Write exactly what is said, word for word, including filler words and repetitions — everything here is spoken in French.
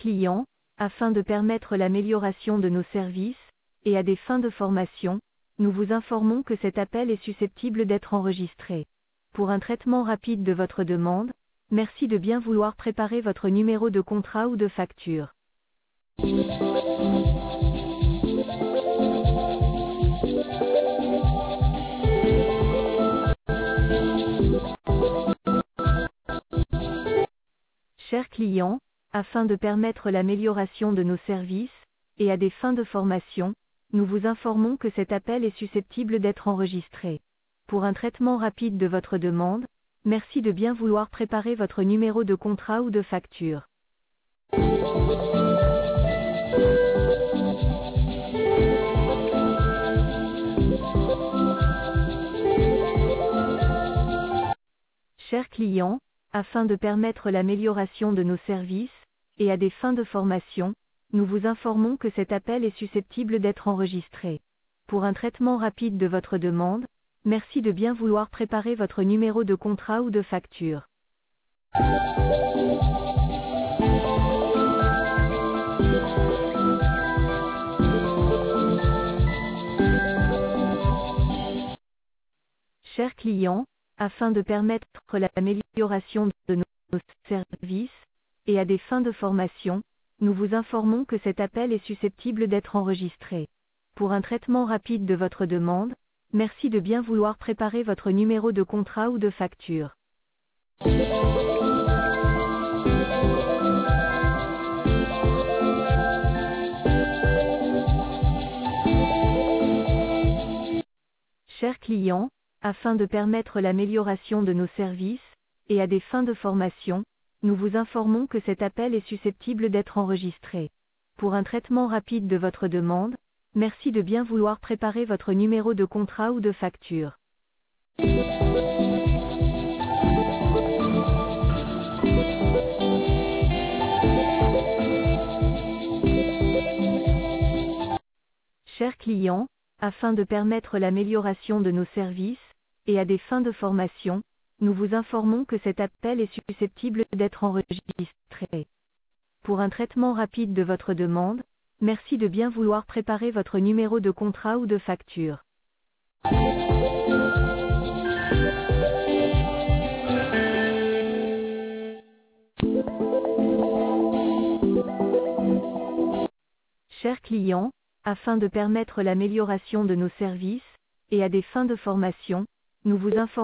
client, afin de permettre l'amélioration de nos services, et à des fins de formation, nous vous informons que cet appel est susceptible d'être enregistré. Pour un traitement rapide de votre demande, merci de bien vouloir préparer votre numéro de contrat ou de facture. Chers clients, afin de permettre l'amélioration de nos services, et à des fins de formation, nous vous informons que cet appel est susceptible d'être enregistré. Pour un traitement rapide de votre demande, merci de bien vouloir préparer votre numéro de contrat ou de facture. Chers clients, afin de permettre l'amélioration de nos services, et à des fins de formation, nous vous informons que cet appel est susceptible d'être enregistré. Pour un traitement rapide de votre demande, merci de bien vouloir préparer votre numéro de contrat ou de facture. Chers clients, afin de permettre l'amélioration de nos services, et à des fins de formation, nous vous informons que cet appel est susceptible d'être enregistré. Pour un traitement rapide de votre demande, merci de bien vouloir préparer votre numéro de contrat ou de facture. Chers clients, afin de permettre l'amélioration de nos services, et à des fins de formation, nous vous informons que cet appel est susceptible d'être enregistré. Pour un traitement rapide de votre demande, merci de bien vouloir préparer votre numéro de contrat ou de facture. Chers clients, afin de permettre l'amélioration de nos services, et à des fins de formation, nous vous informons que cet appel est susceptible d'être enregistré. Pour un traitement rapide de votre demande, merci de bien vouloir préparer votre numéro de contrat ou de facture. Chers clients, afin de permettre l'amélioration de nos services, et à des fins de formation, nous vous informons